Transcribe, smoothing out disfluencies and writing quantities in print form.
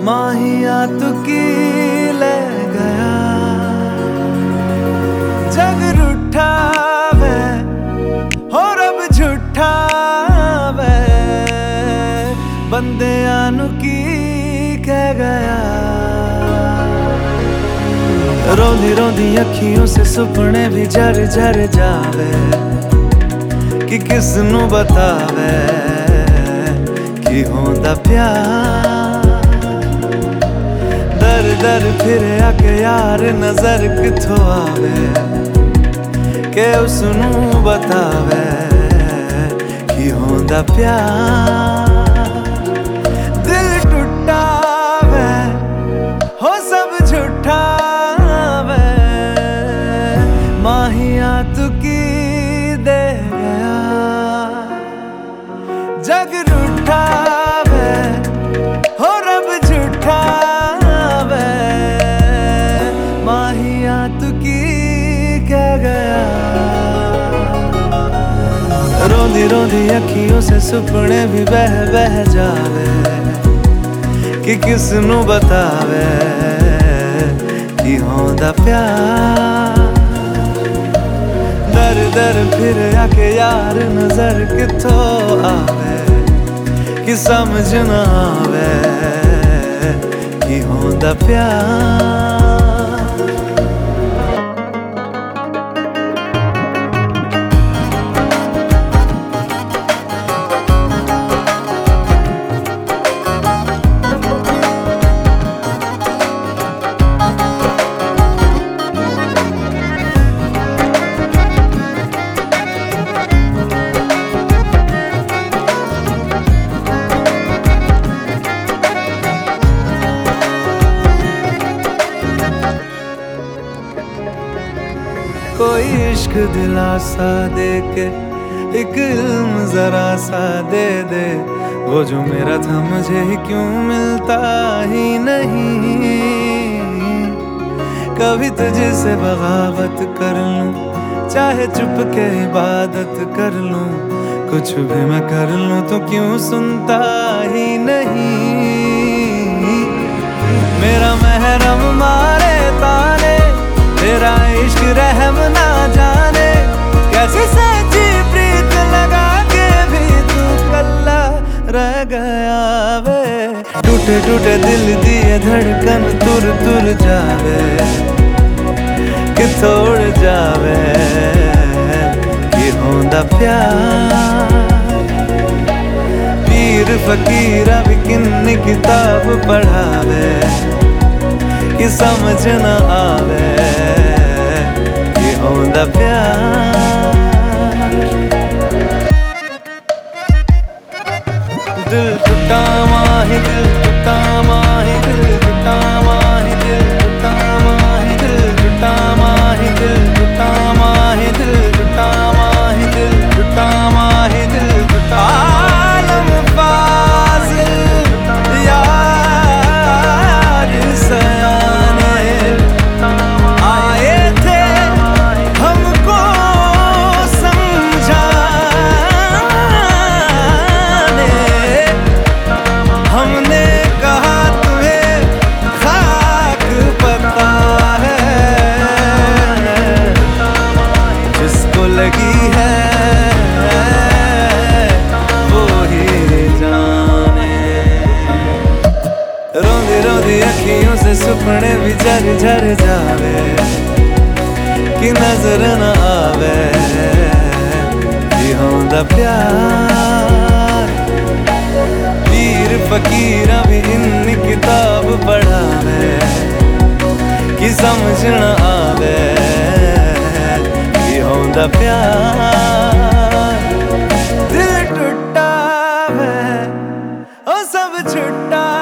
माहिया तू की ले गया, जग रूठा वे हो रब झूठा वे, बंदे आनू की कह गया। रोंदी रोंदी अखियों से सुपने भी झर झर जावे, कि किस नू बतावे कि होंदा प्यार। दर दर फिर आके यार नजर किथों आवे, के उसनू बतावे कि होंदा प्यार। दिल टूटा वे हो सब झूठा वे, माहिया तू की दे गया, जग रूठा वे हो रब झूठा वे, माहिया तू की कह गया। रोंदी रोंदी अखियों से सुपने भी बह बह जावे, कि किस नू बतावे कि होंदा प्यार। दर दर फिर आके यार नजर किथों आवे, कि समझ ना आवे कि होंदा प्यार। कोई इश्क दिलासा दे के एक इल्म जरा सा दे दे, वो जो मेरा था मुझे ही क्यों मिलता ही नहीं। कभी तुझसे बगावत कर लूं, चाहे चुप के इबादत कर लूं, कुछ भी मैं कर लूं तो क्यों सुनता ही नहीं। मेरा महरम मारे ताने, तेरा इश्क रहम ना जाने, कैसे सच्ची प्रीत लगा के भी तू कल्ला रह गया वे। टूटे टूटे दिल दिए धड़कन तुर तुर जावे, कि तोड़ जावे कि होंदा प्यार। पीर फकीरा भी किन्नी किताब पढ़ावे, कि समझ न आवे कि होंदा प्यार। दिल टूटा माही, दिल टूटा माही, दिल टूटा माही, दिल टूटा माही, दिल टूटा माही, दिल टूटा माही, दिल टूटा माही, दिल टूटा माही, दिल टूटा। आलम फाजिल यार सयाने आए थे हमको समझाने, हमने कहा तुम्हें खाक पता है, जिसको लगी है वो ही जाने। रोंदी रोंदी अखियों से सुपने भी झर झर जावे, कि नजर न आवे कि होंदा प्यार। पीर फकीरा भी इन्नी किताब पढ़ावे, कि समझ न आवे कि होंदा प्यार। दिल टूटा वे ओ सब छुट्टा